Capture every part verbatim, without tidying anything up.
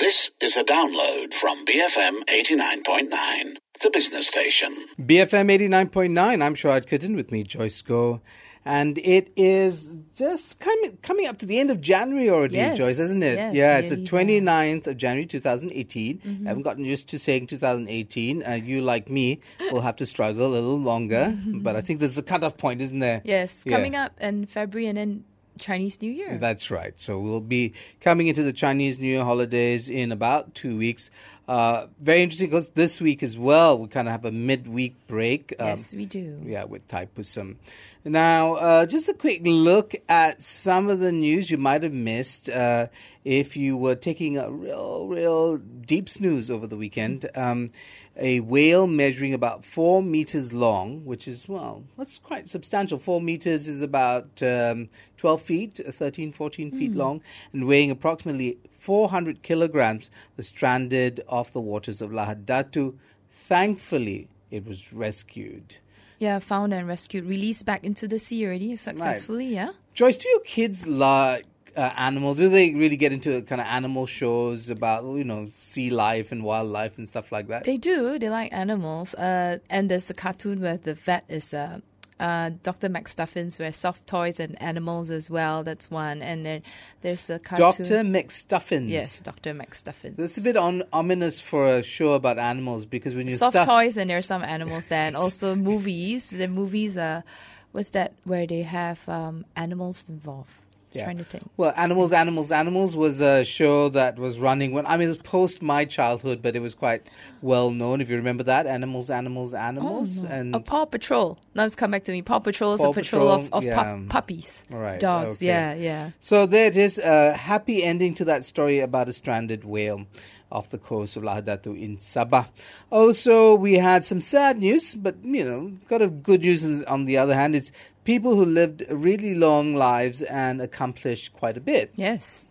This is a download from B F M eighty-nine point nine, the business station. B F M eighty-nine point nine, I'm Sharad Kitten, with me, Joyce Go. And it is just coming coming up to the end of January already, yes, Joyce, isn't it? Yes, yeah, it's the there. twenty-ninth of January twenty eighteen. Mm-hmm. I haven't gotten used to saying twenty eighteen. Uh, you, like me, will have to struggle a little longer. But I think there's a cutoff point, isn't there? Yes, Yeah. coming up in February and then Chinese New Year. That's right. So we'll be coming into the Chinese New Year holidays in about two weeks. Uh, very interesting because this week as well, we kind of have a midweek break. Um, Yes, we do. Yeah, with Thaipusam. Now, uh, just a quick look at some of the news you might have missed uh, if you were taking a real, real deep snooze over the weekend. Um, a whale measuring about four meters long, which is, well, that's quite substantial. Four meters is about um, twelve feet, thirteen, fourteen feet long, and weighing approximately four hundred kilograms, was stranded off the waters of Lahad Datu. Thankfully, it was rescued. Yeah, found and rescued, released back into the sea already successfully, yeah? Joyce, do your kids like uh, animals? Do they really get into kind of animal shows about, you know, sea life and wildlife and stuff like that? They do. They like animals. Uh, and there's a cartoon where the vet is uh, uh, Doctor McStuffins, where soft toys and animals as well. That's one. And then there's a cartoon. Doctor McStuffins. Yes, Doctor McStuffins. That's a bit on, ominous for a show about animals, because when you Soft stuff... toys, and there are some animals there. And also movies. The movies are, what's that, where they have um, animals involved. Yeah. Trying to think. Well, Animals, Animals, Animals was a show that was running when, I mean, it was post my childhood, but it was quite well known, if you remember that. Animals, Animals, Animals. Oh, no. and Oh, Paw Patrol. Now it's come back to me. Paw Patrol is Paw a patrol, Patrol, of, of yeah. pup, puppies. All right, Dogs, okay. yeah, yeah. So there it is, a happy ending to that story about a stranded whale off the coast of Lahad Datu in Sabah. Also, we had some sad news, but, you know, got a good news on the other hand. It's people who lived really long lives and accomplished quite a bit. Yes.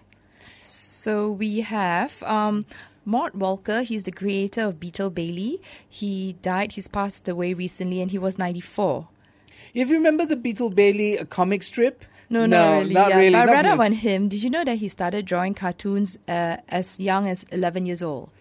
So we have um, Mort Walker. He's the creator of Beetle Bailey. He died, he's passed away recently, and he was ninety-four. If you remember the Beetle Bailey a comic strip? No, no, not really. Not yeah. really But I not read up really. on him. Did you know that he started drawing cartoons uh, as young as eleven years old?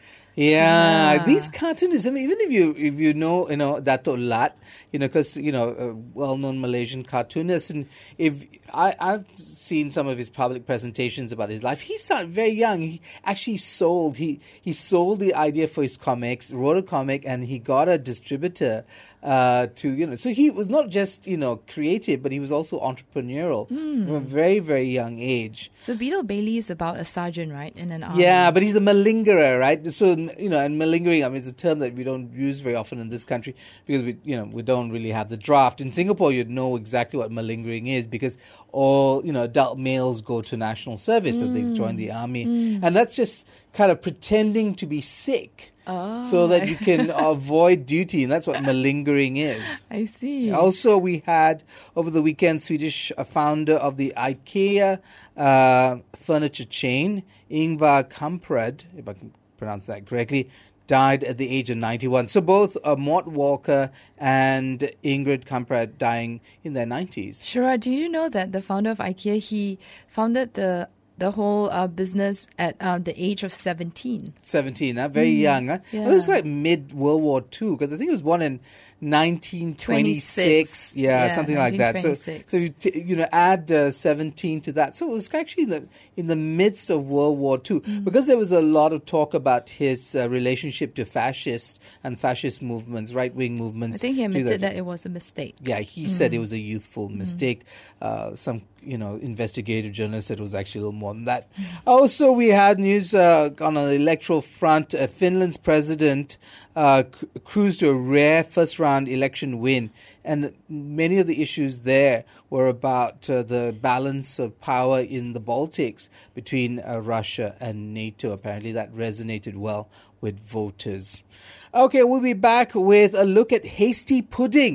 Yeah, Yeah. these cartoonists. I mean, even if you if you know you know Dato' Lat, you know, because you know a well-known Malaysian cartoonist, and if I I've seen some of his public presentations about his life, he started very young. He actually sold he he sold the idea for his comics, wrote a comic, and he got a distributor uh, to you know. So he was not just you know creative, but he was also entrepreneurial from a very very young age. So Beetle Bailey is about a sergeant, right, in an army. Yeah, but he's a malingerer, right? So, you know, and malingering, I mean, it's a term that we don't use very often in this country because we, you know, we don't really have the draft. In Singapore, you'd know exactly what malingering is because all, you know, adult males go to national service, Mm. so they join the army. Mm. And that's just kind of pretending to be sick. Oh. So that you can avoid duty, and that's what malingering is. I see. Also, we had over the weekend Swedish uh, founder of the IKEA uh, furniture chain, Ingvar Kamprad, if I can pronounce that correctly, died at the age of ninety-one. So both uh, Mort Walker and Ingrid Kamprad dying in their nineties. Shura, do you know that the founder of IKEA, he founded the the whole uh, business at uh, the age of seventeen. seventeen, huh? Very mm, young. Huh? Yeah. Well, it was like mid-World War Two, because I think he was born in nineteen twenty-six. Yeah, yeah, something like that. So, so you t- you know, add uh, seventeen to that. So it was actually in the, in the midst of World War Two, mm. because there was a lot of talk about his uh, relationship to fascists and fascist movements, right-wing movements. I think he admitted that. that it was a mistake. Yeah, he mm. said it was a youthful mistake. Mm. Uh, some, you know, investigative journalists said it was actually a little more than that. Mm. Also, we had news uh, on an electoral front. Uh, Finland's president uh, c- cruised to a rare first-round election win, and many of the issues there were about uh, the balance of power in the Baltics between uh, Russia and NATO. Apparently, that resonated well with voters. Okay, we'll be back with a look at hasty pudding.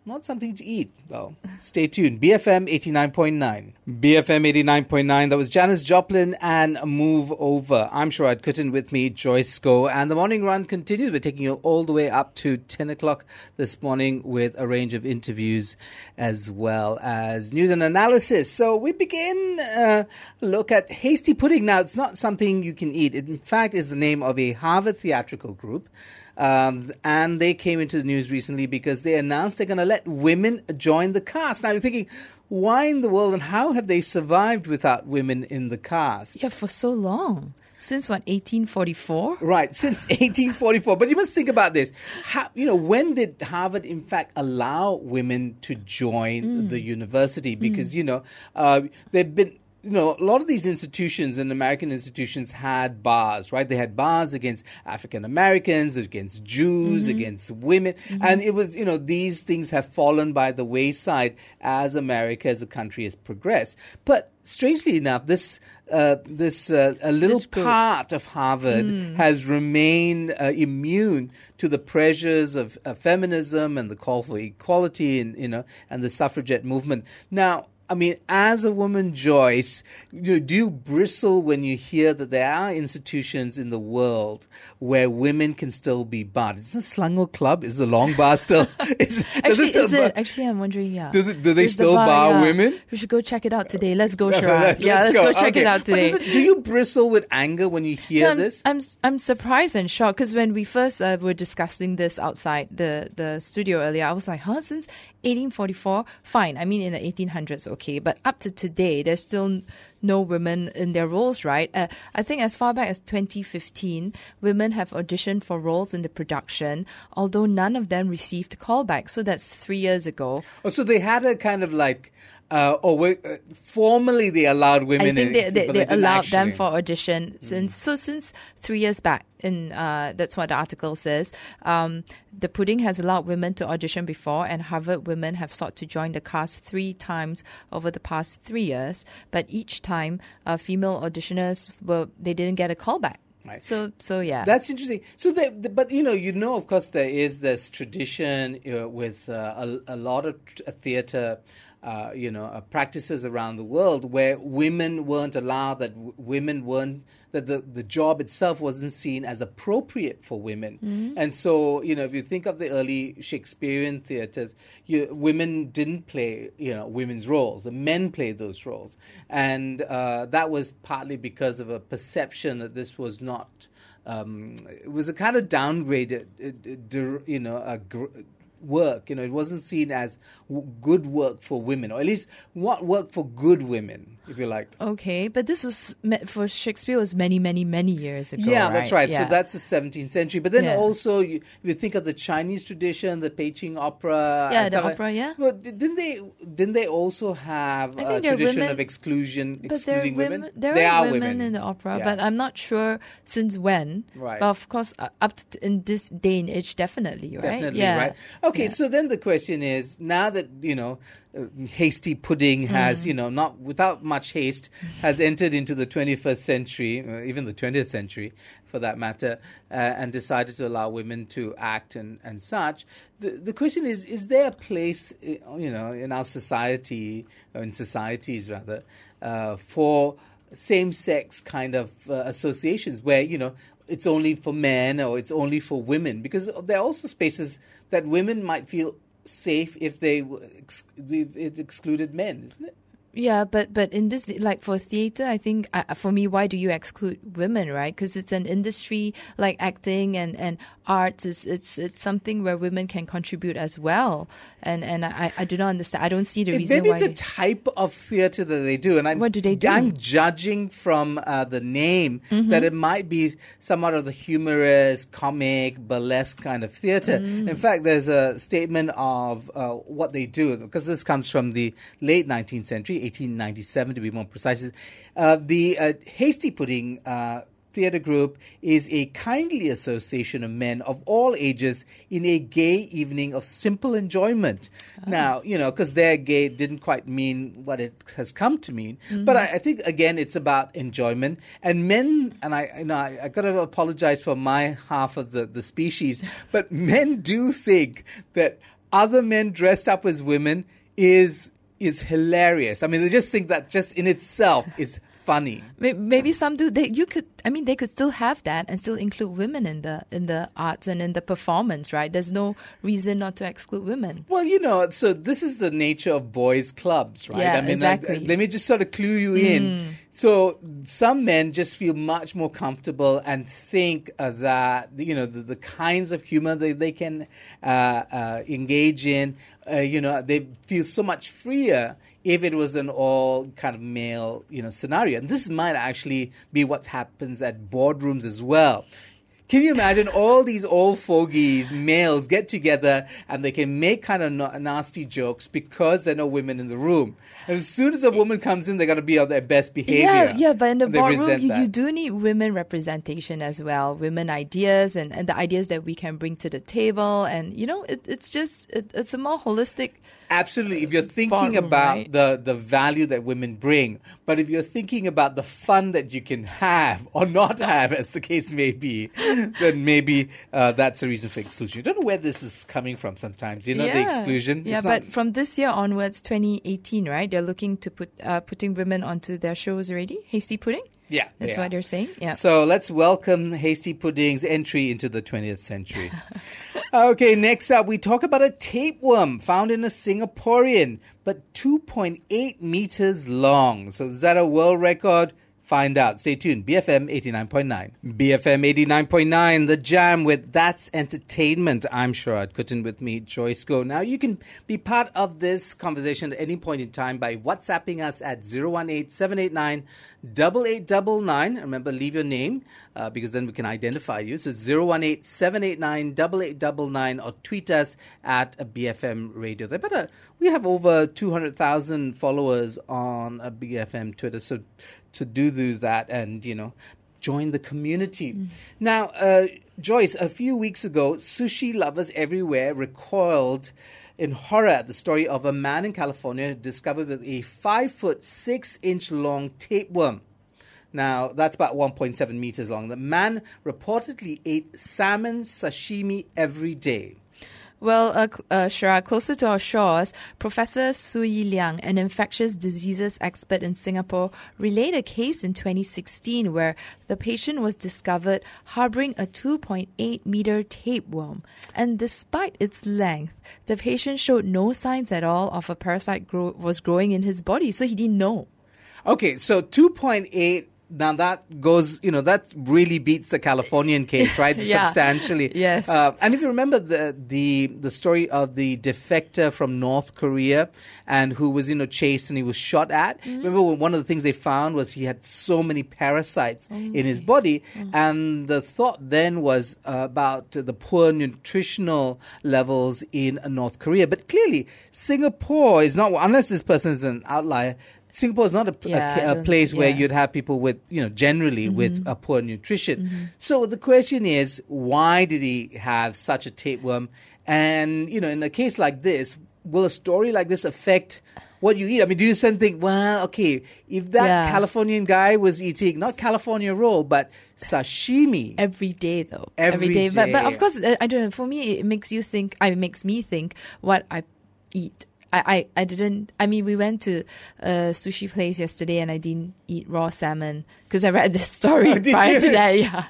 not something to eat, though. Stay tuned. B F M eighty-nine point nine. B F M eighty-nine point nine. That was Janis Joplin and Move Over. I'm Sharad Kuttan, with me, Joyce Go. And the morning run continues. We're taking you all the way up to ten o'clock this morning with a range of interviews as well as news and analysis. So we begin uh, a look at Hasty Pudding. Now, it's not something you can eat. It, in fact, is the name of a Harvard theatrical group. Um, and they came into the news recently because they announced they're going to let women join the cast. Now, I was thinking, why in the world and how have they survived without women in the cast? Yeah, for so long. Since, what, eighteen forty-four? Right, since eighteen forty-four. But you must think about this. How, you know, when did Harvard, in fact, allow women to join mm. the university? Because, mm. you know, uh, they've been... You know, a lot of these institutions and American institutions had bars, right? They had bars against African Americans, against Jews, mm-hmm. against women. Mm-hmm. And it was, you know, these things have fallen by the wayside as America, as a country, has progressed. But strangely enough, this uh, this uh, a little part of Harvard mm. has remained uh, immune to the pressures of uh, feminism and the call for equality and, you know, and the suffragette movement. Now, I mean, as a woman, Joyce, you know, do you bristle when you hear that there are institutions in the world where women can still be barred? Is the Selangor Club? Is the Long Bar still? Is, actually, it still is bar- it? Actually, I'm wondering, yeah. Does it, do they is still the bar, bar yeah. women? We should go check it out today. Let's go, Sharad. Let's yeah, let's go, go check okay. it out today. But it, do you bristle with anger when you hear no, I'm, this? I'm I'm surprised and shocked because when we first uh, were discussing this outside the, the studio earlier, I was like, huh, since eighteen forty-four, fine. I mean, in the eighteen hundreds, okay. But up to today, there's still no women in their roles, right? Uh, I think as far back as twenty fifteen, women have auditioned for roles in the production, although none of them received callback. So that's three years ago. Oh, so they had a kind of like... Uh, oh, wait, uh, formally they allowed women. I think in, they, they, but they, they allowed actually. them for audition since Mm. so since three years back. In uh, that's what the article says. Um, the pudding has allowed women to audition before, and Harvard women have sought to join the cast three times over the past three years. But each time, uh, female auditioners were they didn't get a callback. Right. So, so yeah, that's interesting. So, they, the, but you know, you know, of course, there is this tradition uh, with uh, a, a lot of t- theater. Uh, you know, uh, practices around the world where women weren't allowed, that w- women weren't, that the, the job itself wasn't seen as appropriate for women. Mm-hmm. And so, you know, if you think of the early Shakespearean theatres, you, women didn't play, you know, women's roles. The men played those roles. And uh, that was partly because of a perception that this was not, um, it was a kind of downgraded, uh, you know, a gr- work. You know, it wasn't seen as w- good work for women, or at least what worked for good women, if you like. Okay, but this was meant for Shakespeare was many, many, many years ago. Yeah, right? that's right. Yeah. So that's the seventeenth century. But then Yeah. also, you, if you think of the Chinese tradition, the Peking opera. Yeah, and the stuff like- opera, yeah. Well, di- didn't they? Didn't they also have I a think there are tradition women- of exclusion, But there are excluding women. women? There They are, are women, in the opera, Yeah. but I'm not sure since when. Right. But of course, uh, up to in this day and age, definitely, right? Definitely, yeah. right. Okay, Yeah. so then the question is, now that, you know, uh, Hasty Pudding has, Mm. you know, not without much haste, has entered into the twenty-first century, uh, even the twentieth century for that matter, uh, and decided to allow women to act and, and such. The, the question is, is there a place, uh, you know, in our society, or in societies rather, uh, for same-sex kind of uh, associations where, you know, it's only for men or it's only for women? Because there are also spaces that women might feel safe if they ex- if it excluded men, isn't it? Yeah, but but in this, like for theater, I think uh, for me, why do you exclude women, right? Because it's an industry like acting and, and arts. Is it's it's something where women can contribute as well. And and I, I do not understand. I don't see the It- reason Maybe why. it's a they- type of theatre that they do, and I'm, What do they do? I'm judging from uh, the name Mm-hmm. that it might be somewhat of the humorous, comic, burlesque kind of theatre. Mm. In fact, there's a statement of uh, what they do, because this comes from the late nineteenth century, eighteen ninety-seven to be more precise. Uh, the uh, Hasty Pudding uh, Theatre Group is a kindly association of men of all ages in a gay evening of simple enjoyment. Oh. Now, you know, because their gay didn't quite mean what it has come to mean. Mm-hmm. But I, I think, again, it's about enjoyment. And men, and I, you know, I, I got to apologize for my half of the, the species, but men do think that other men dressed up as women is is hilarious. I mean, they just think that just in itself is funny. Maybe some do. They you could. I mean, they could still have that and still include women in the in the arts and in the performance, right? There's no reason not to exclude women. Well, you know, so this is the nature of boys' clubs, right? Yeah, I mean, exactly. uh, let me just sort of clue you in. Mm. So some men just feel much more comfortable and think uh, that, you know, the, the kinds of humor that they can uh, uh, engage in, uh, you know, they feel so much freer if it was an all kind of male, you know, scenario. And this might actually be what happens at boardrooms as well. Can you imagine all these old fogies, males, get together and they can make kind of no- nasty jokes because there are no women in the room. And as soon as a woman comes in, they're going to be on their best behavior. Yeah, yeah, but in the They boardroom, resent you, that. you do need women representation as well, women ideas and, and the ideas that we can bring to the table. And, you know, it, it's just, it, it's a more holistic... Absolutely. If you're thinking Boardroom, about right? the, the value that women bring, but if you're thinking about the fun that you can have or not have, as the case may be, then maybe uh, that's a reason for exclusion. You don't know where this is coming from sometimes, you know, the exclusion. Yeah, It's but not- from this year onwards, twenty eighteen, right? They're looking to put uh, putting women onto their shows already. Hasty Pudding? Yeah. That's they what are. they're saying. Yeah. So let's welcome Hasty Pudding's entry into the twentieth century. Okay, next up, we talk about a tapeworm found in a Singaporean, but two point eight meters long. So is that a world record? Find out. Stay tuned. B F M eighty-nine point nine. B F M eighty-nine point nine, The Jam with That's Entertainment. I'm Sharad Kuttan, with me, Joyce Go. Now, you can be part of this conversation at any point in time by WhatsApping us at zero one eight, seven eight nine, eight eight nine nine. Remember, leave your name uh, because then we can identify you. So zero one eight, seven eight nine, eight eight nine nine, or tweet us at B F M Radio. They better, we have over two hundred thousand followers on uh, B F M Twitter, so to do, do that and, you know, join the community. Mm. Now, uh, Joyce, a few weeks ago, sushi lovers everywhere recoiled in horror at the story of a man in California discovered with a five foot six inch long tapeworm. Now, that's about one point seven meters long. The man reportedly ate salmon sashimi every day. Well, uh, uh, Shara, closer to our shores, Professor Sui Liang, an infectious diseases expert in Singapore, relayed a case in twenty sixteen where the patient was discovered harboring a two point eight meter tapeworm. And despite its length, the patient showed no signs at all of a parasite grow- was growing in his body, so he didn't know. Okay, so two point eight. Now that goes, you know, that really beats the Californian case, right? Yeah. Substantially. Yes. Uh, and if you remember the, the the story of the defector from North Korea and who was, you know, chased and he was shot at. Mm-hmm. Remember when one of the things they found was he had so many parasites oh, in his body. Mm-hmm. And the thought then was uh, about the poor nutritional levels in uh, North Korea. But clearly, Singapore is not, unless this person is an outlier, Singapore is not a, yeah, a, a place where yeah. you'd have people with, you know, generally mm-hmm. with a poor nutrition. Mm-hmm. So the question is, why did he have such a tapeworm? And, you know, in a case like this, will a story like this affect what you eat? I mean, do you then think, well, okay, if that yeah. Californian guy was eating, not California roll, but sashimi. Every day, though. Every, Every day. day. But, but of course, I don't know, for me, it makes you think, it makes me think what I eat. I, I, I didn't, I mean, we went to a sushi place yesterday and I didn't eat raw salmon because I read this story oh, prior you? to that. Yeah.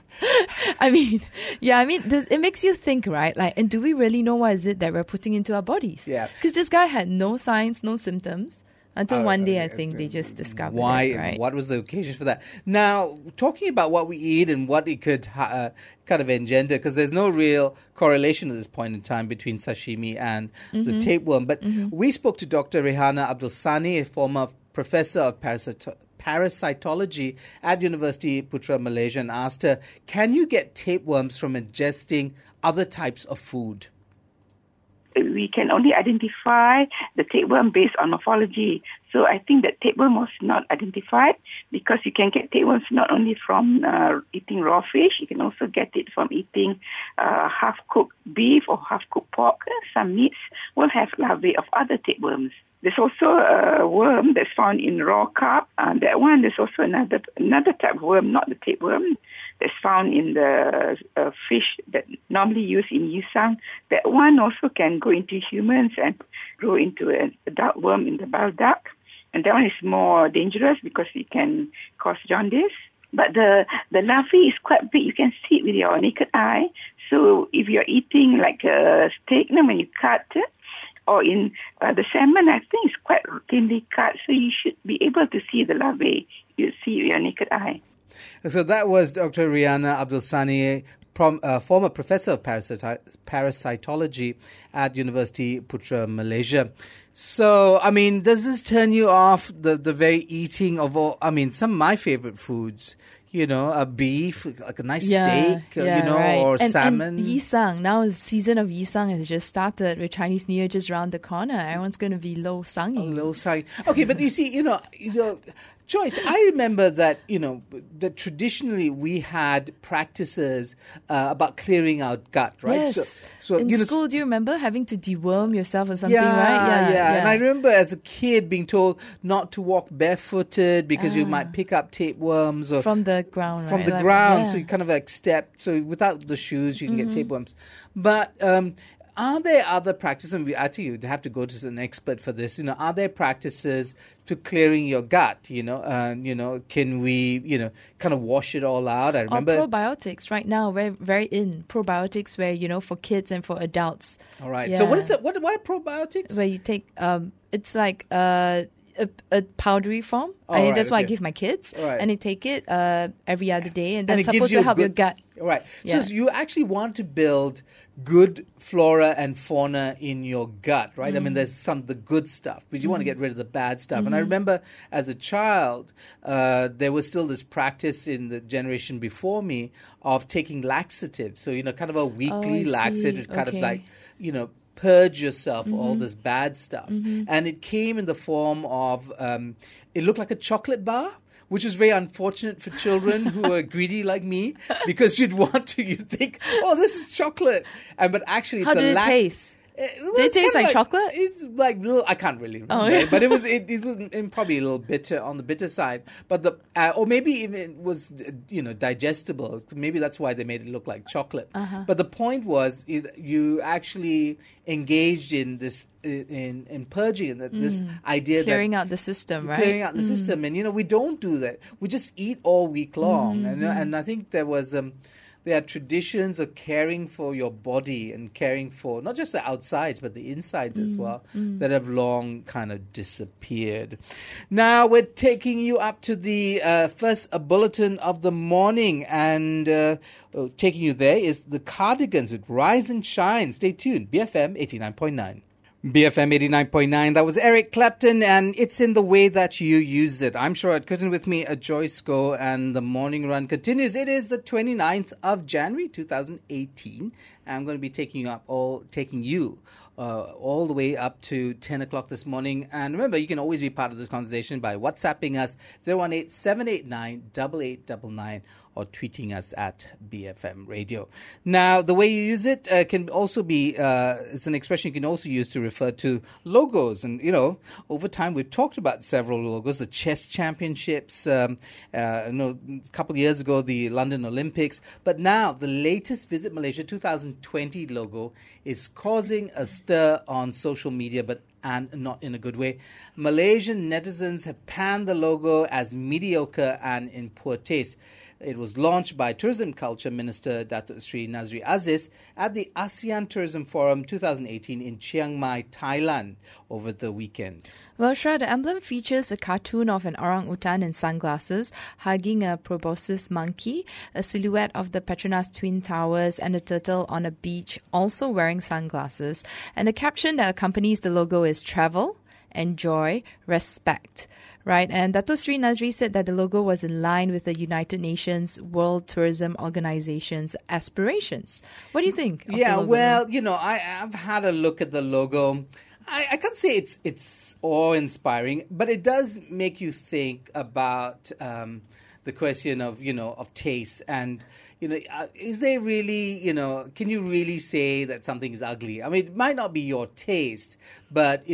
I mean, yeah, I mean, this, it makes you think, right? Like, and do we really know what is it that we're putting into our bodies? Yeah. Because this guy had no signs, no symptoms. Until Oh, one day, okay. I think they just discovered Why? it, right? What was the occasion for that? Now, talking about what we eat and what it could uh, kind of engender, because there's no real correlation at this point in time between sashimi and Mm-hmm. the tapeworm. But Mm-hmm. we spoke to Doctor Rehana Abdul Sani, a former professor of parasit- parasitology at University Putra, Malaysia, and asked her, can you get tapeworms from ingesting other types of food? We can only identify the tapeworm based on morphology. So I think that tapeworm was not identified because you can get tapeworms not only from uh, eating raw fish, you can also get it from eating uh, half-cooked beef or half-cooked pork. Some meats will have larvae of other tapeworms. There's also a worm that's found in raw carp. Uh, that one, there's also another another type of worm, not the tapeworm. that's found in the uh, fish that normally used in yisang, that one also can go into humans and grow into an adult worm in the bile duct. And that one is more dangerous because it can cause jaundice. But the, the larvae is quite big. You can see it with your naked eye. So if you're eating like a steak, you know, when you cut it, or in uh, the salmon, I think it's quite thinly cut. So you should be able to see the larvae. You see with your naked eye. So that was Doctor Riana Abdul Sani, Prom, uh, former professor of parasiti- parasitology at University Putra, Malaysia. So, I mean, does this turn you off the, the very eating of all, I mean, some of my favorite foods, you know, a beef, like a nice yeah, steak, yeah, you know, right. or and, salmon. And Yisang, now the season of Yisang has just started with Chinese New Year just around the corner. Everyone's going to be low sangi. Oh, low sangi. Okay, but you see, you know, you know, Joyce, I remember that, you know, that traditionally we had practices uh, about clearing our gut, right? Yes. So, so, in you know, school, do you remember having to deworm yourself or something, yeah, right? Yeah, yeah. And I remember as a kid being told not to walk barefooted because Ah. you might pick up tapeworms or From the ground, from right? the Like, ground. yeah. So you kind of like step. So without the shoes, you can Mm-hmm. get tapeworms. But um, are there other practices? And we, I think you'd have to go to an expert for this. You know, are there practices to clearing your gut? You know, and you know, can we, you know, kind of wash it all out? I remember. Or probiotics right now, very very in probiotics where you know for kids and for adults. All right. Yeah. So what is it? What what are probiotics? Where you take um, it's like uh. A, a powdery form. Oh, I think right, that's what I okay. give my kids, All right. and they take it uh, every other day, and And that's it gives supposed you to a help your good- gut. Right. Yeah. So you actually want to build good flora and fauna in your gut, right? I Mm. mean, there's some the good stuff, but you want to get rid of the bad stuff. And I Mm-hmm. remember as a child, uh, there was still this practice in the generation before me of taking laxatives. So, you know, kind of a weekly Oh, I laxative, see. kind of Okay. like, you know, purge yourself of Mm-hmm. all this bad stuff. And it came in the form of, um, it looked like a chocolate bar, which is very unfortunate for children who are greedy like me, because you'd want to, you think, oh, this is chocolate. And but actually, it's How a did it lax- taste? It Did was it taste kinda like chocolate? It's like little. I can't really remember, Oh, yeah. but it was it, it was mm, probably a little bitter on the bitter side. But the uh, or maybe even it was uh, you know digestible. Maybe that's why they made it look like chocolate. Uh-huh. But the point was, it, you actually engaged in this in in purging that this idea Mm. Clearing that out the system, right? clearing out the system, and you know we don't do that. We just eat all week long, Mm-hmm. and and I think there was um. There are traditions of caring for your body and caring for not just the outsides but the insides as well that have long kind of disappeared. Now we're taking you up to the uh, first uh, bulletin of the morning, and uh, uh, taking you there is the Cardigans with Rise and Shine. Stay tuned. B F M eighty-nine point nine. B F M eighty-nine point nine. That was Eric Clapton, and it's in the way that you use it. I'm sure at Curtin with me, a Joyce Go, and the morning run continues. It is the twenty-ninth of January, twenty eighteen. I'm going to be taking you up all, taking you uh, all the way up to ten o'clock this morning. And remember, you can always be part of this conversation by WhatsApping us zero one eight, seven eight nine, eight eight nine nine or tweeting us at B F M Radio. Now, the way you use it uh, can also be, uh, it's an expression you can also use to refer to logos. And, you know, over time we've talked about several logos, the chess championships, um, uh, you know, a couple of years ago, the London Olympics. But now, the latest Visit Malaysia twenty twenty logo is causing a stir on social media, but and not in a good way. Malaysian netizens have panned the logo as mediocre and in poor taste. It was launched by Tourism Culture Minister Datuk Sri Nazri Aziz at the ASEAN Tourism Forum twenty eighteen in Chiang Mai, Thailand over the weekend. Well, Shra, the emblem features a cartoon of an orangutan in sunglasses hugging a proboscis monkey, a silhouette of the Petronas Twin Towers, and a turtle on a beach also wearing sunglasses. And the caption that accompanies the logo is travel, enjoy, respect. Right, and Dato Sri Nazri said that the logo was in line with the United Nations World Tourism Organization's aspirations. What do you think of Yeah, the logo? well, you know, I, I've had a look at the logo. I, I can't say it's it's awe-inspiring, but it does make you think about um, the question of, you know, of taste. And, you know, uh, is there really, you know, can you really say that something is ugly? I mean, it might not be your taste, but is it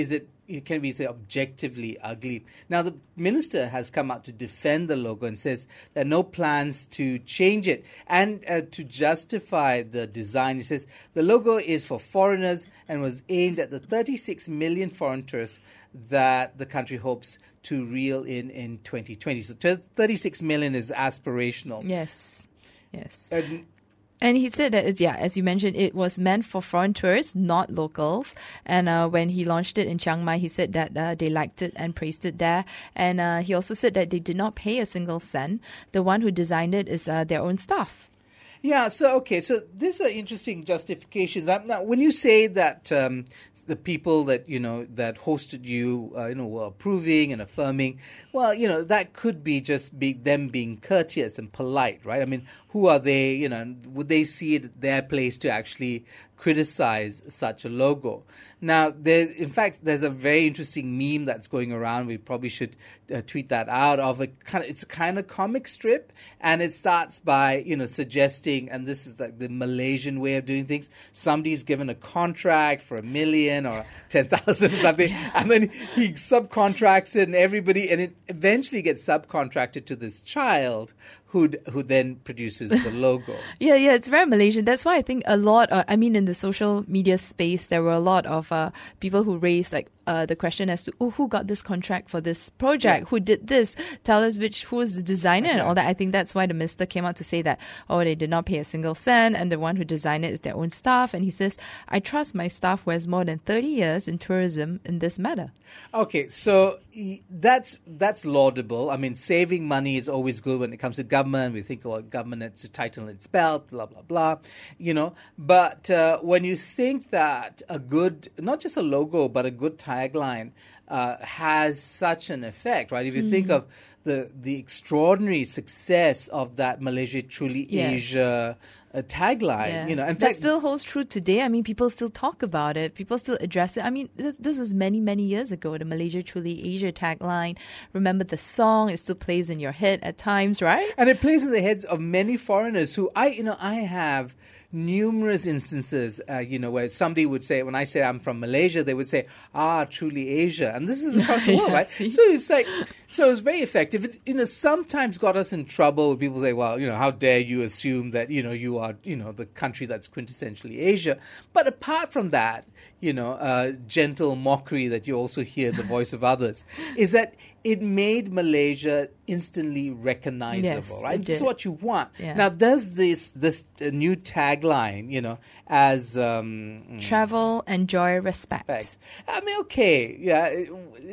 it can be say, objectively ugly. Now, the minister has come out to defend the logo and says there are no plans to change it. And uh, to justify the design, he says the logo is for foreigners and was aimed at the thirty-six million foreign tourists that the country hopes to reel in in twenty twenty. So thirty-six million is aspirational. Yes, yes. And, And he said that, it's, yeah, as you mentioned, it was meant for foreign tourists, not locals. And uh, when he launched it in Chiang Mai, he said that uh, they liked it and praised it there. And uh, he also said that they did not pay a single cent. The one who designed it is uh, their own staff. Yeah, so, okay, so these are interesting justifications. Now, when you say that um, the people that, you know, that hosted you, uh, you know, were approving and affirming, well, you know, that could be just be them being courteous and polite, right? I mean, who are they, you know, would they see it their place to actually criticize such a logo? Now, there, in fact, there's a very interesting meme that's going around. We probably should uh, tweet that out. Of a kind of, it's a kind of comic strip, and it starts by, you know, suggesting, and this is like the Malaysian way of doing things. Somebody's given a contract for a million or ten thousand or something, and then he subcontracts it, and everybody, and it eventually gets subcontracted to this child who who then produces the logo. Yeah, yeah, it's very Malaysian. That's why I think a lot, uh, I mean, in the social media space, there were a lot of uh, people who raised like uh, the question as to, oh, who got this contract for this project? Yeah. Who did this? Tell us which, who is the designer and all that. I think that's why the minister came out to say that, oh, they did not pay a single cent and the one who designed it is their own staff. And he says, I trust my staff who has more than thirty years in tourism in this matter. Okay, so that's that's laudable. I mean, saving money is always good when it comes to government. We think about government needs to tighten its belt, blah, blah, blah, you know. But uh, when you think that a good, not just a logo, but a good tagline uh, has such an effect, right? If you mm. think of the the extraordinary success of that Malaysia Truly Yes. Asia uh, tagline, Yeah. you know, in that fact, still holds true today. I mean, people still talk about it. People still address it. I mean, this, this was many, many years ago, the Malaysia Truly Asia tagline. Remember the song? It still plays in your head at times, right? And it plays in the heads of many foreigners who I, you know, I have numerous instances, uh, you know, where somebody would say, when I say I'm from Malaysia, they would say, ah, truly Asia. And this is across the world, Yeah, right? see? So it's like, so it's very effective. It, you know, sometimes got us in trouble. People say, well, you know, how dare you assume that, you know, you are, you know, the country that's quintessentially Asia. But apart from that, you know, uh, gentle mockery that you also hear the voice of others, is that it made Malaysia instantly recognizable, Yes, right? it This is did. what you want. Yeah. Now, does this this uh, new tagline, you know, as um, mm, Travel, enjoy, respect. respect. I mean, okay, yeah, uh,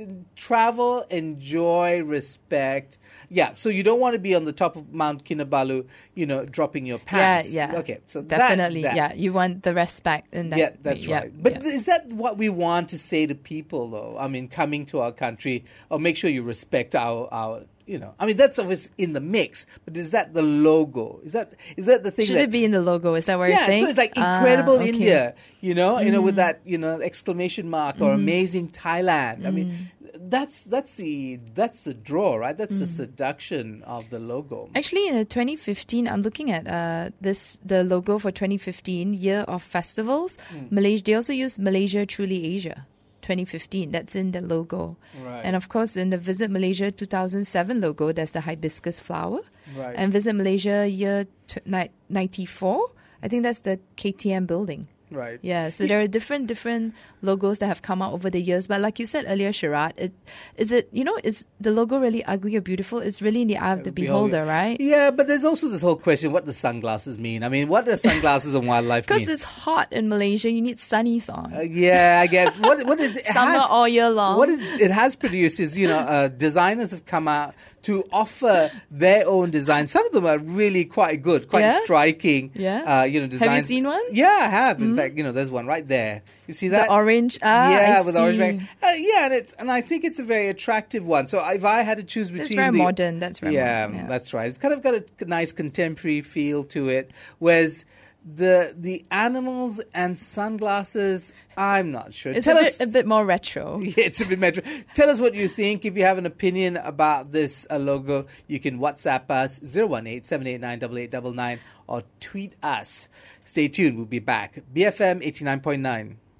travel, enjoy, respect. Yeah, so you don't want to be on the top of Mount Kinabalu, you know, dropping your pants. Yeah, yeah. Okay, so that- Definitely, that. yeah. You want the respect in that. Yeah, that's yeah, right. But yeah. is that what we want to say to people, though? I mean, coming to our country, or make sure you respect our, our you know, I mean, that's obviously in the mix, but is that the logo? Is that is that the thing Should that... it be in the logo? Is that what yeah, you're saying? so it's like Ah, incredible okay. India, you know, you know, with that, you know, exclamation mark, or amazing Thailand. I mean, that's that's the that's the draw, right? That's the seduction of the logo. Actually, in the twenty fifteen, I'm looking at uh, this the logo for twenty fifteen, Year of Festivals. Malaysia, they also use Malaysia Truly Asia. twenty fifteen, that's in the logo. Right. And of course, in the Visit Malaysia two thousand seven logo, there's the hibiscus flower. Right. And Visit Malaysia year tw- ni- ninety-four, I think that's the K T M building. Right. Yeah, so there are different different logos that have come out over the years. But like you said earlier, Sharat, it, is it, you know, is the logo really ugly or beautiful? It's really in the eye of the beholder, right? Yeah, but there's also this whole question, what does sunglasses mean? I mean, what does sunglasses and wildlife mean? Because it's hot in Malaysia, you need sunnies on. Uh, yeah, I guess. What what is it? Summer has, all year long. What is, it has produced is, you know, uh, designers have come out to offer their own designs. Some of them are really quite good, quite Yeah? striking. Yeah? Uh, you know, designs. Have you seen one? Yeah, I have. In fact, you know, there's one right there. You see that? The orange, ah, yeah, I with see. orange. Right. Uh, yeah, and it's and I think it's a very attractive one. So if I had to choose between, It's very the, modern. That's very yeah, modern. Yeah. that's right. It's kind of got a nice contemporary feel to it. Whereas the the animals and sunglasses, I'm not sure. It's Tell a us, bit, a bit more retro. yeah, it's a bit metro. Tell us what you think. If you have an opinion about this uh, logo, you can WhatsApp us zero one eight seven eight nine eight eight nine nine or tweet us. Stay tuned. We'll be back. B F M eighty-nine point nine,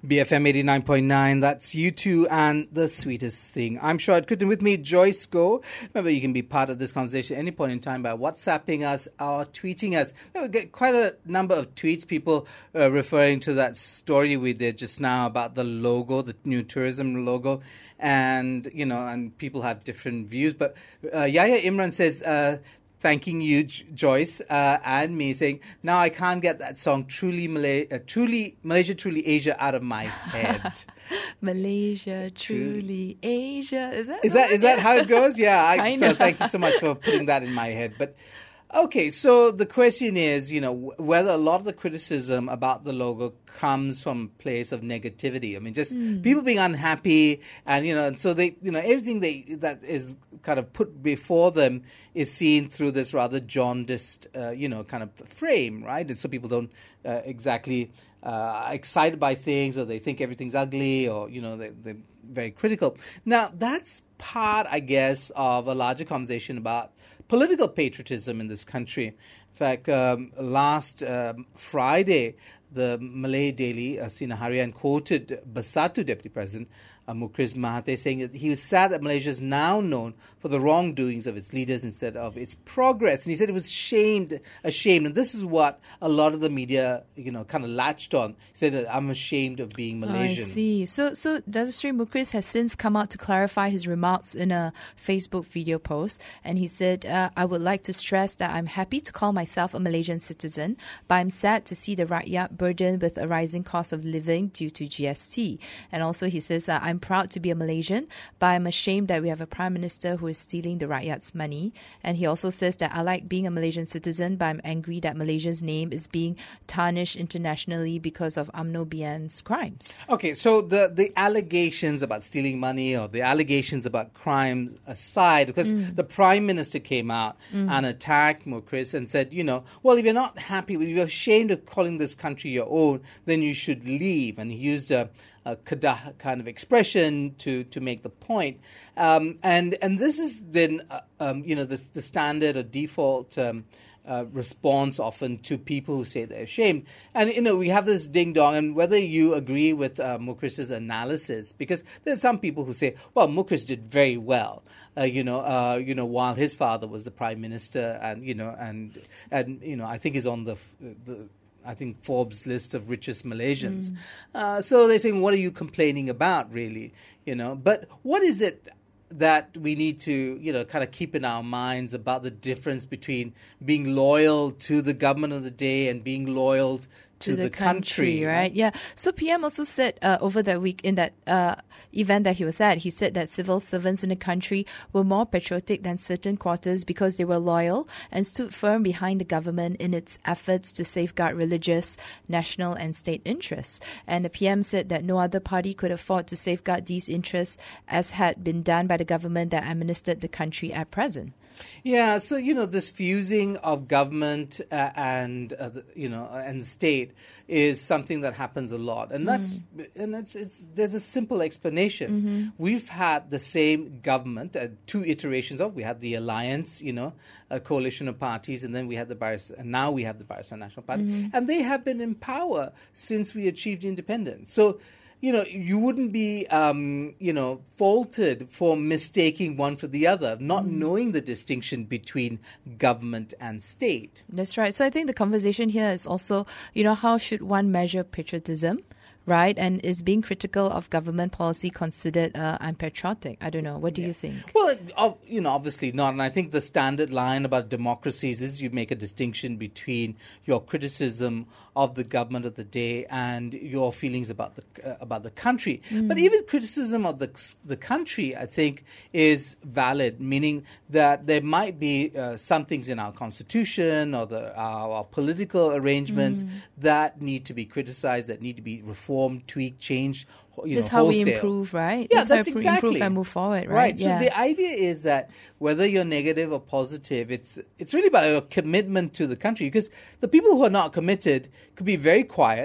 B F M eighty-nine point nine, that's you two and the sweetest thing. I'm Shahid Kuttan, with me, Joyce Go. Remember, you can be part of this conversation at any point in time by WhatsApping us or tweeting us. We get quite a number of tweets, people uh, referring to that story we did just now about the logo, the new tourism logo. And, you know, and people have different views. But uh, Yahya Imran says... Uh, thanking you, Joyce, uh, and me, saying, now I can't get that song, Truly, Malay- uh, Truly Malaysia, Truly Asia, out of my head. Malaysia, Truly Asia. Is that is that is that how it goes? Yeah. I, Kinda. so thank you so much for putting that in my head. But okay, so the question is, you know, w- whether a lot of the criticism about the logo comes from a place of negativity. I mean, just mm. people being unhappy, and you know, and so they, you know, everything they that is kind of put before them is seen through this rather jaundiced, uh, you know, kind of frame, right? And so people don't uh, exactly uh, excited by things, or they think everything's ugly, or you know, they, they're very critical. Now, that's part, I guess, of a larger conversation about political patriotism in this country. In fact, um, last um, Friday, the Malay daily, uh, Sinar Harian, quoted Bersatu Deputy President uh, Mukhriz Mahathir saying that he was sad that Malaysia is now known for the wrongdoings of its leaders instead of its progress. And he said it was shamed, ashamed. And this is what a lot of the media, you know, kind of latched on. He said that I'm ashamed of being Malaysian. Oh, I see. So, so Datuk Seri Mukhriz has since come out to clarify his remarks in a Facebook video post. And he said, uh, I would like to stress that I'm happy to call myself a Malaysian citizen, but I'm sad to see the rakyat burdened with a rising cost of living due to G S T. And also he says, uh, I'm proud to be a Malaysian, but I'm ashamed that we have a Prime Minister who is stealing the rakyat's money. And he also says that I like being a Malaysian citizen, but I'm angry that Malaysia's name is being tarnished internationally because of U M N O B N's crimes. Okay, so the, the allegations about stealing money or the allegations about crimes aside, because mm. the Prime Minister came out mm. and attacked Mukhriz and said, you know, well, if you're not happy, if you're ashamed of calling this country your own, then you should leave. And he used a, a kadah kind of expression to, to make the point. Um, and and this has been, uh, um, you know, the, the standard or default um, uh, response often to people who say they're ashamed. And, you know, we have this ding-dong, and whether you agree with uh, Mukhriz's analysis, because there's some people who say, well, Mukhriz did very well. Uh, you know, uh, you know, while his father was the prime minister, and you know, and and you know, I think he's on the the I think Forbes list of richest Malaysians. Mm. Uh, so they're saying, what are you complaining about, really? You know, but what is it that we need to, you know, kind of keep in our minds about the difference between being loyal to the government of the day and being loyal to, to the, the country, country, right? Yeah. So P M also said uh, over that week in that uh, event that he was at, he said that civil servants in the country were more patriotic than certain quarters because they were loyal and stood firm behind the government in its efforts to safeguard religious, national and state interests. And the P M said that no other party could afford to safeguard these interests as had been done by the government that administered the country at present. Yeah, so, you know, this fusing of government uh, and, uh, the, you know, and state is something that happens a lot. And that's, mm. and it's, it's, there's a simple explanation. Mm-hmm. We've had the same government, uh, two iterations of, we had the alliance, you know, a coalition of parties, and then we had the Barisan, and now we have the Barisan National Party. Mm-hmm. And they have been in power since we achieved independence. So, you know, you wouldn't be, um, you know, faulted for mistaking one for the other, not mm. knowing the distinction between government and state. That's right. So I think the conversation here is also, you know, how should one measure patriotism? Right, and is being critical of government policy considered uh, unpatriotic? I don't know. What do yeah. you think? Well, uh, you know, obviously not. And I think the standard line about democracies is you make a distinction between your criticism of the government of the day and your feelings about the uh, about the country. Mm. But even criticism of the the country, I think, is valid. Meaning that there might be uh, some things in our constitution or the our, our political arrangements mm. that need to be criticized, that need to be reformed. Tweak, change, you that's know, how wholesale. we improve, right? Yeah, that's, that's how we exactly. improve and move forward, right? Right. Yeah. So the idea is that whether you're negative or positive, it's it's really about your commitment to the country. Because the people who are not committed could be very quiet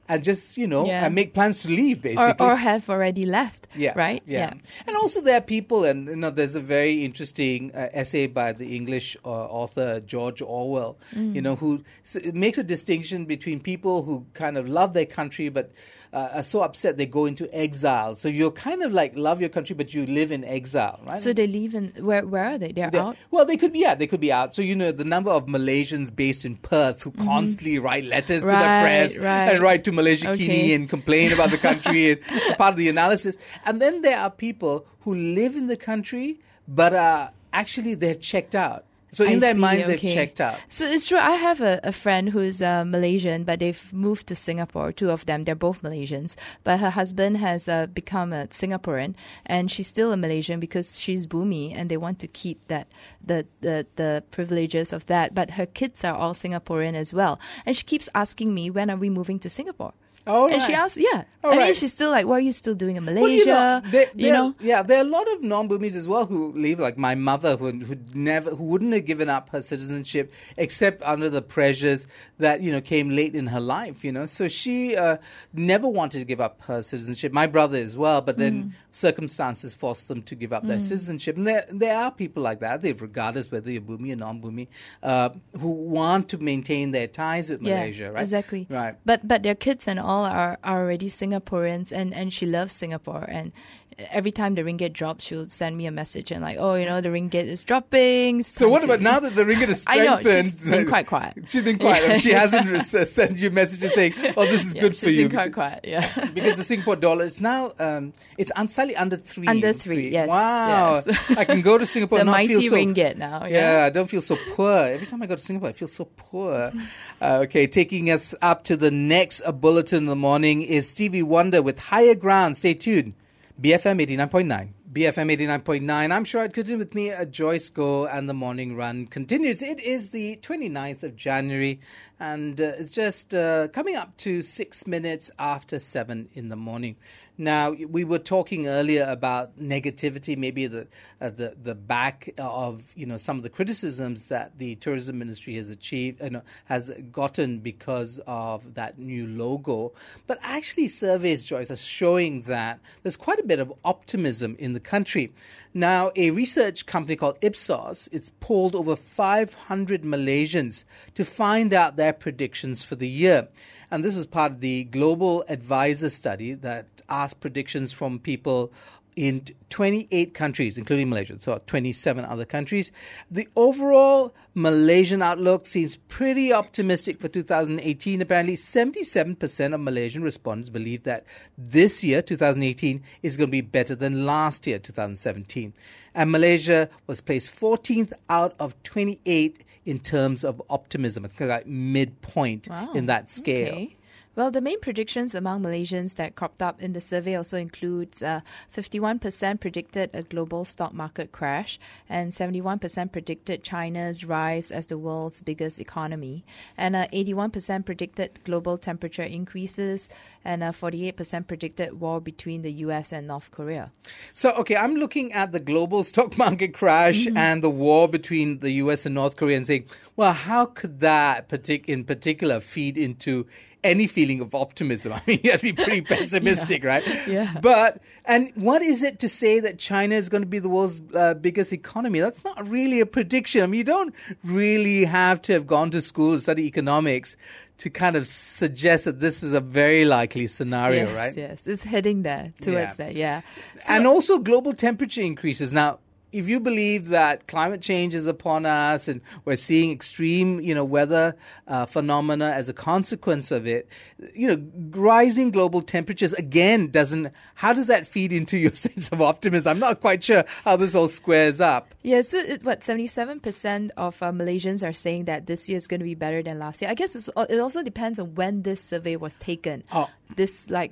and just, you know, Yeah. and make plans to leave, basically. Or, or have already left, Yeah, right? Yeah. And also there are people, and you know, there's a very interesting uh, essay by the English uh, author George Orwell, Mm. you know, who s- makes a distinction between people who kind of love their country but uh, are so upset they go into exile. So you're kind of like love your country, but you live in exile, right? So they leave in, where where are they? They're They- out? Well, they could be, yeah, they could be out. So, you know, the number of Malaysians based in Perth who constantly write letters to the Mm-hmm. Right, press right. and write to Malaysia Okay. Kini and complain about the country and part of the analysis. And then there are people who live in the country, but uh, actually they're checked out. So in I their see, minds, they've okay. checked out. So it's true. I have a, a friend who's uh, Malaysian, but they've moved to Singapore. Two of them, they're both Malaysians. But her husband has uh, become a Singaporean, and she's still a Malaysian because she's Bumi, and they want to keep that the, the the privileges of that. But her kids are all Singaporean as well, and she keeps asking me, when are we moving to Singapore? Oh, and she right. asks, yeah. Oh, I mean, right. she's still like, what are you still doing in Malaysia? Well, you know, there, you there- know? yeah, there are a lot of non-Burmese as well who leave, like my mother, who who never, who wouldn't have given up her citizenship except under the pressures that you know came late in her life. You know, so she uh, never wanted to give up her citizenship. My brother as well, but then circumstances forced them to give up their citizenship. And there, there are people like that, they regardless whether you're Burmese or non-Burmese, uh, who want to maintain their ties with Malaysia. Right? Exactly. Right. But but their kids and all are, are already Singaporeans, and, and she loves Singapore. And every time the ringgit drops, she'll send me a message and like, oh, you know, the ringgit is dropping. It's So time what to- about now that the ringgit is I know, strengthened? she's been quite quiet. She's been quiet. Yeah. She hasn't re- sent you messages saying, "Oh, this is Yeah, good she's for you." been quite quiet. Yeah. Because the Singapore dollar is now um, it's un- slightly under three. Under three, yes, Wow. yes. I can go to Singapore The and not mighty feel so. ringgit now. Yeah, Yeah. I don't feel so poor. Every time I go to Singapore, I feel so poor. Uh, okay, taking us up to the next uh, bulletin in the morning is Stevie Wonder with Higher Ground. Stay tuned. B F M eighty-nine point nine. B F M eighty-nine point nine. I'm sure I'd continue with me. Uh, Joyce Go and the morning run continues. It is the twenty-ninth of January and uh, it's just uh, coming up to six minutes after seven in the morning. Now, we were talking earlier about negativity, maybe the uh, the the back of you know some of the criticisms that the tourism ministry has achieved and uh, has gotten because of that new logo. But actually, surveys, Joyce, are showing that there's quite a bit of optimism in the country. Now, a research company called Ipsos, it's polled over five hundred Malaysians to find out their predictions for the year. And this was part of the Global Advisor study that asked predictions from people in twenty-eight countries, including Malaysia, so twenty-seven other countries. The overall Malaysian outlook seems pretty optimistic for two thousand eighteen. Apparently, seventy-seven percent of Malaysian respondents believe that this year, two thousand eighteen, is going to be better than last year, two thousand seventeen. And Malaysia was placed fourteenth out of twenty-eight in terms of optimism. It's kind of like midpoint Wow. in that scale. Okay. Well, the main predictions among Malaysians that cropped up in the survey also includes uh, fifty-one percent predicted a global stock market crash and seventy-one percent predicted China's rise as the world's biggest economy, and uh, eighty-one percent predicted global temperature increases, and uh, forty-eight percent predicted war between the U S and North Korea. So, okay, I'm looking at the global stock market crash Mm-hmm. and the war between the U S and North Korea and saying, well, how could that partic- in particular feed into any feeling of optimism? I mean, you have to be pretty pessimistic, right? Yeah. But, and what is it to say that China is going to be the world's uh, biggest economy? That's not really a prediction. I mean, you don't really have to have gone to school to study economics to kind of suggest that this is a very likely scenario, yes, right? yes, it's heading there towards Yeah. that. Yeah, So- And also global temperature increases. Now, if you believe that climate change is upon us and we're seeing extreme, you know, weather uh, phenomena as a consequence of it, you know, rising global temperatures again doesn't. How does that feed into your sense of optimism? I'm not quite sure how this all squares up. Yeah, so it, what seventy-seven percent of uh, Malaysians are saying that this year is going to be better than last year. I guess it's, it also depends on when this survey was taken. Oh. This like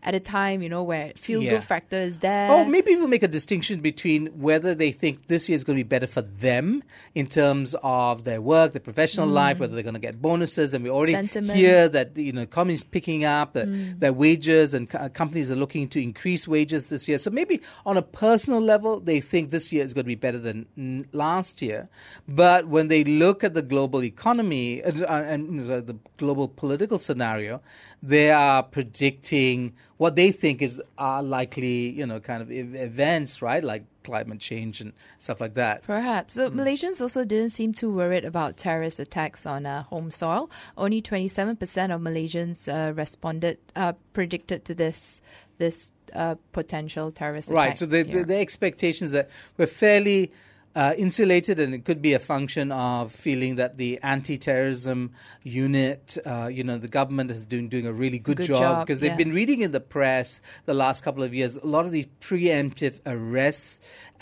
at a time, you know, where feel-good Yeah. factor is there. Oh, maybe we'll make a distinction between whether they think this year is going to be better for them in terms of their work, their professional life, whether they're going to get bonuses. And we already Sentiment. hear that, you know, economy is picking up, that their wages and co- companies are looking to increase wages this year. So maybe on a personal level, they think this year is going to be better than mm, last year. But when they look at the global economy uh, and uh, the global political scenario, they are predicting what they think is are likely, you know, kind of ev- events, right? Like climate change and stuff like that. Perhaps. So Malaysians also didn't seem too worried about terrorist attacks on uh, home soil. Only twenty-seven percent of Malaysians uh, responded, uh, predicted to this this uh, potential terrorist attack. Right. So the, the, Yeah. the expectations that we're fairly uh, insulated, and it could be a function of feeling that the anti-terrorism unit, uh, you know, the government has been doing a really good, Good job job, because they've yeah. been reading in the press the last couple of years a lot of these preemptive arrests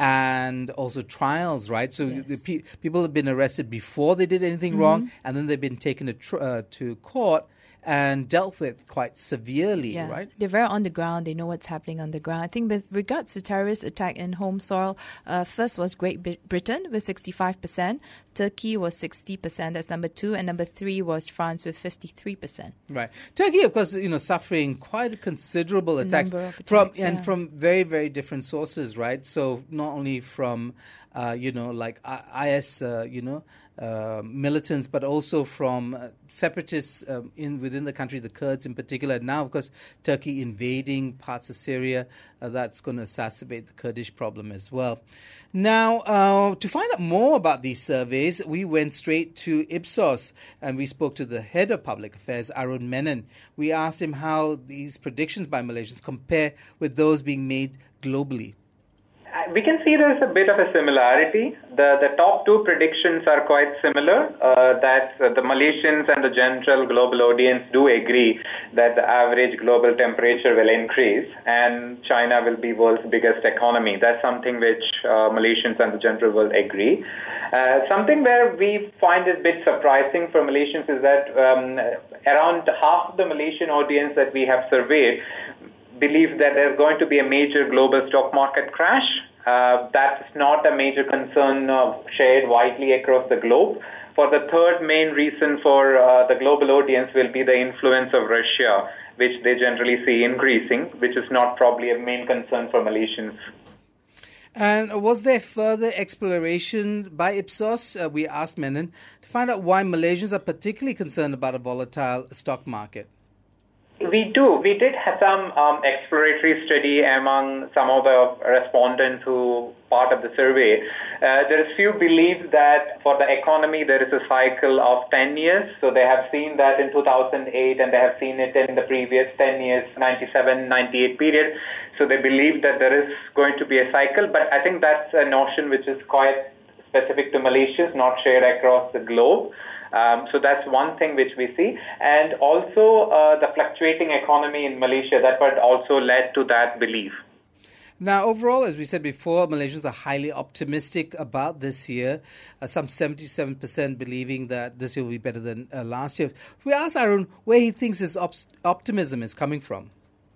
and also trials, right? So Yes. the pe- people have been arrested before they did anything wrong, and then they've been taken to, tr- uh, to court and dealt with quite severely, Yeah, right? they're very on the ground. They know what's happening on the ground. I think with regards to terrorist attack in home soil, uh, first was Great Brit- Britain with sixty-five percent. Turkey was sixty percent. That's number two. And number three was France with fifty-three percent. Right. Turkey, of course, you know, suffering quite a considerable attacks, number of from attacks, and yeah. from very, very different sources, right? So not only from, uh, you know, like I- IS, uh, you know, uh, militants, but also from uh, separatists um, in within the country, the Kurds in particular. Now, of course, Turkey invading parts of Syria, uh, that's going to exacerbate the Kurdish problem as well. Now, uh, to find out more about these surveys, we went straight to Ipsos and we spoke to the head of public affairs, Arun Menon. We asked him how these predictions by Malaysians compare with those being made globally. We can see there's a bit of a similarity. The the top two predictions are quite similar, uh, that uh, the Malaysians and the general global audience do agree that the average global temperature will increase and China will be world's biggest economy. That's something which uh, Malaysians and the general world agree. Uh, something where we find it a bit surprising for Malaysians is that um, around half of the Malaysian audience that we have surveyed believe that there's going to be a major global stock market crash. Uh, that's not a major concern uh, shared widely across the globe. For the third main reason for uh, the global audience will be the influence of Russia, which they generally see increasing, which is not probably a main concern for Malaysians. And was there further exploration by Ipsos? Uh, we asked Menon to find out why Malaysians are particularly concerned about a volatile stock market. We do. We did have some um, exploratory study among some of the respondents who part of the survey. Uh, there is few believe that for the economy there is a cycle of ten years. So they have seen that in two thousand eight and they have seen it in the previous ten years, ninety-seven, ninety-eight period. So they believe that there is going to be a cycle. But I think that's a notion which is quite specific to Malaysians, not shared across the globe. Um, so that's one thing which we see. And also uh, the fluctuating economy in Malaysia, that what also led to that belief. Now, overall, as we said before, Malaysians are highly optimistic about this year. Uh, some seventy-seven percent believing that this year will be better than uh, last year. We asked Arun where he thinks his op- optimism is coming from.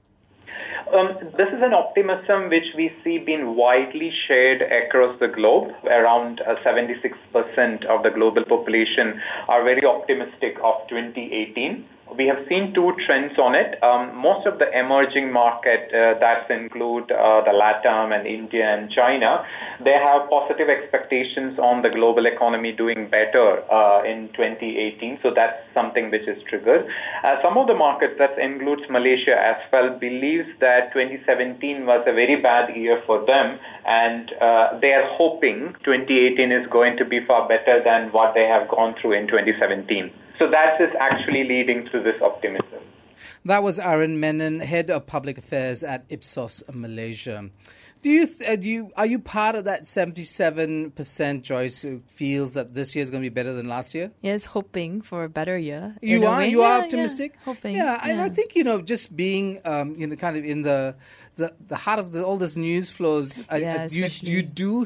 Um, this is an optimism which we see being widely shared across the globe. Around uh, seventy-six percent of the global population are very optimistic of twenty eighteen. We have seen two trends on it. Um, most of the emerging market, uh, that include uh, the LATAM and India and China, they have positive expectations on the global economy doing better uh, in twenty eighteen. So that's something which is triggered. Uh, some of the markets, that includes Malaysia as well, believes that twenty seventeen was a very bad year for them, and uh, they are hoping twenty eighteen is going to be far better than what they have gone through in twenty seventeen. So that is actually leading to this optimism. That was Arun Menon, head of public affairs at Ipsos Malaysia. Do you, th- uh, do you are you part of that seventy-seven percent, Joyce, who feels that this year is going to be better than last year? Yes, hoping for a better year. You in a are way. you Yeah, are yeah, optimistic. hoping. Yeah, and yeah. I think you know just being um, you know kind of in the the, the heart of the, all this news flows. I- Yeah, I- you especially- you do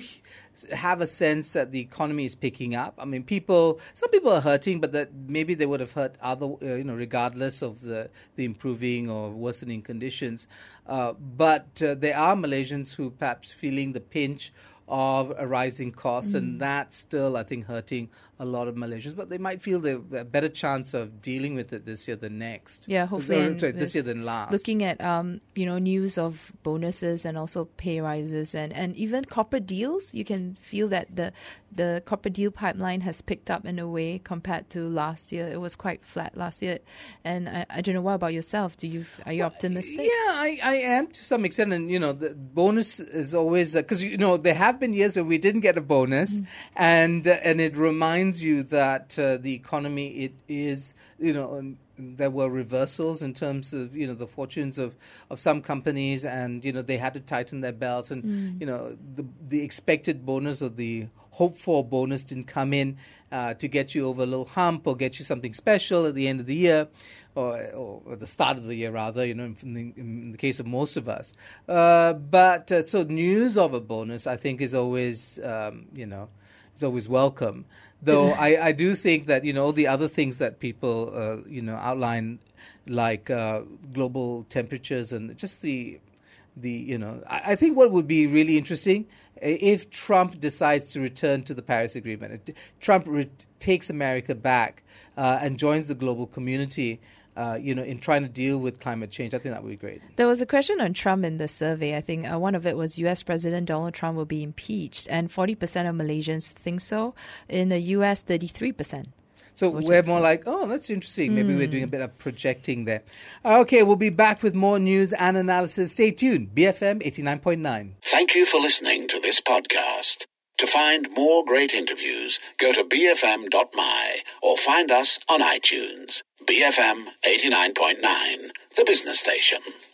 have a sense that the economy is picking up. I mean, people, some people are hurting, but that maybe they would have hurt other, uh, you know, regardless of the, the improving or worsening conditions. Uh, but uh, there are Malaysians who perhaps feeling the pinch of a rising costs, mm. and that's still, I think, hurting a lot of Malaysians. But they might feel they have a better chance of dealing with it this year than next. Yeah, hopefully. Or, sorry, this year than last. Looking at, um, you know, news of bonuses and also pay rises and, and even corporate deals, you can feel that the the corporate deal pipeline has picked up in a way compared to last year. It was quite flat last year. And I, I don't know, what about yourself? Do you Are you well, optimistic? Yeah, I, I am to some extent. And, you know, the bonus is always, because, uh, you know, there have been years where we didn't get a bonus, mm. and uh, and it reminds you that uh, the economy, it is, you know, um, there were reversals in terms of, you know, the fortunes of, of some companies, and, you know, they had to tighten their belts, and, mm. you know, the the expected bonus or the hoped-for bonus didn't come in uh, to get you over a little hump or get you something special at the end of the year, or, or at the start of the year, rather, you know, in the, in the case of most of us. Uh, but uh, so news of a bonus, I think, is always, um, you know, is always welcome. Though I, I do think that, you know, all the other things that people, uh, you know, outline, like uh, global temperatures and just the, the you know, I, I think what would be really interesting if Trump decides to return to the Paris Agreement, Trump re- takes America back uh, and joins the global community, Uh, you know, in trying to deal with climate change. I think that would be great. There was a question on Trump in the survey. I think uh, one of it was U S President Donald Trump will be impeached, and forty percent of Malaysians think so. In the U S, thirty-three percent. So we're more like, oh, that's interesting. Maybe mm. we're doing a bit of projecting there. Okay, we'll be back with more news and analysis. Stay tuned. B F M eighty-nine point nine. Thank you for listening to this podcast. To find more great interviews, go to b f m dot m y or find us on iTunes. B F M eighty-nine point nine, the business station.